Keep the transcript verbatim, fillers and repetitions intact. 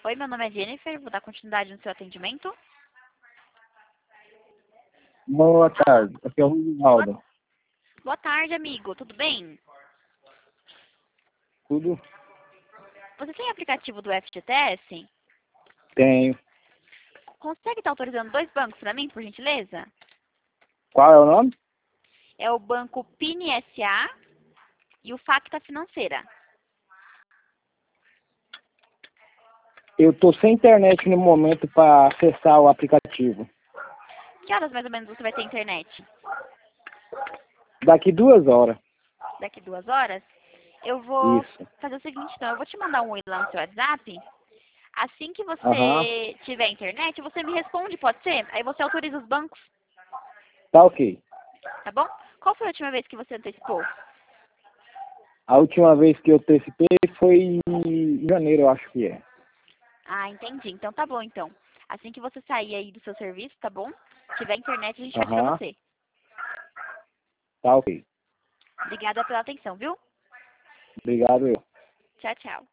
Oi, meu nome é Jennifer, vou dar continuidade no seu atendimento. Boa tarde, aqui é o Ronaldo. Boa tarde, amigo, tudo bem? Tudo? Você tem aplicativo do F G T S? Tenho. Consegue estar autorizando dois bancos para mim, por gentileza? Qual é o nome? É o banco P I N S A e o Facta Financeira. Eu tô sem internet no momento para acessar o aplicativo. Que horas mais ou menos você vai ter internet? Daqui duas horas. Daqui duas horas? Eu vou Isso. fazer o seguinte, então, eu vou te mandar um oi lá no seu WhatsApp. Assim que Aham. você tiver internet, você me responde, pode ser? Aí você autoriza os bancos, Tá ok. tá bom? Qual foi a última vez que você antecipou? A última vez que eu antecipei foi em janeiro, eu acho que é. Ah, entendi. Então tá bom, então. Assim que você sair aí do seu serviço, tá bom? Tiver internet, a gente vai pra Aham. você. Tá ok. Obrigada pela atenção, viu? Obrigado, eu. Tchau, tchau.